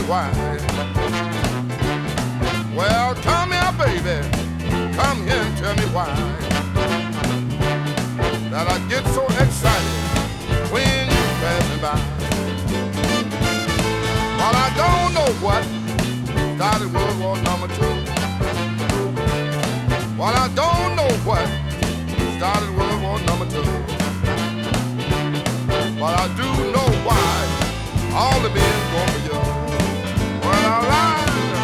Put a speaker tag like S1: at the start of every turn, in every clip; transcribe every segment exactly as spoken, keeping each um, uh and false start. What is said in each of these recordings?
S1: why. Well, come here, baby, come here and tell me why. That I get so excited when you pass me by. But I don't know what started World War number two. Well, I don't know what started World War number two. But I do know why all the men go for you. Well, I lied.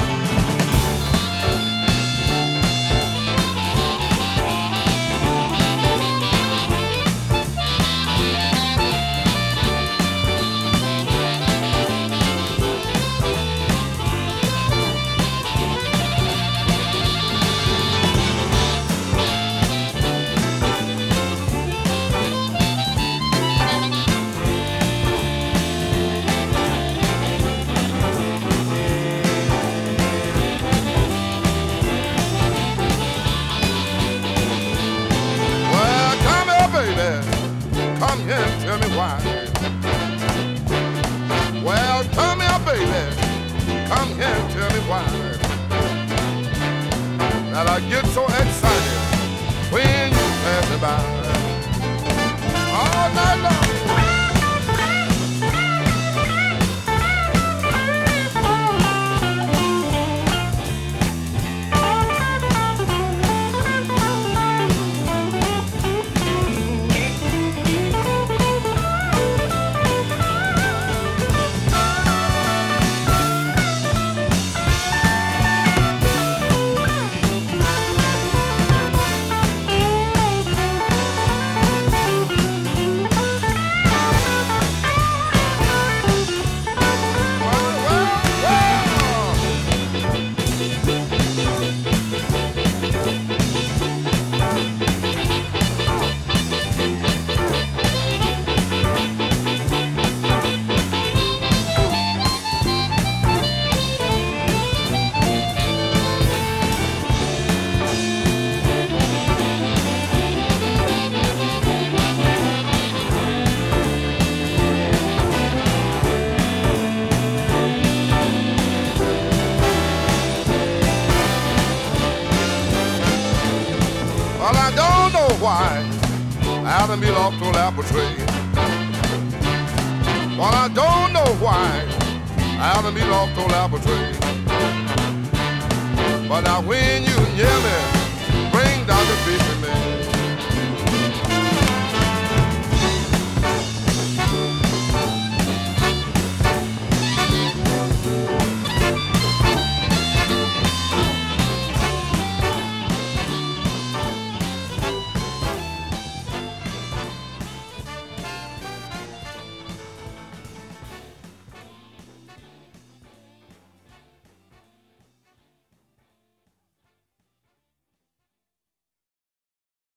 S1: Come here and tell me why. Well, come here, baby. Come here and tell me why. That I get so excited when you pass me by. All night long. Well, I don't know why Adam be off to apple tree. Well, I don't know why Adam be off to apple tree. But now when you hear me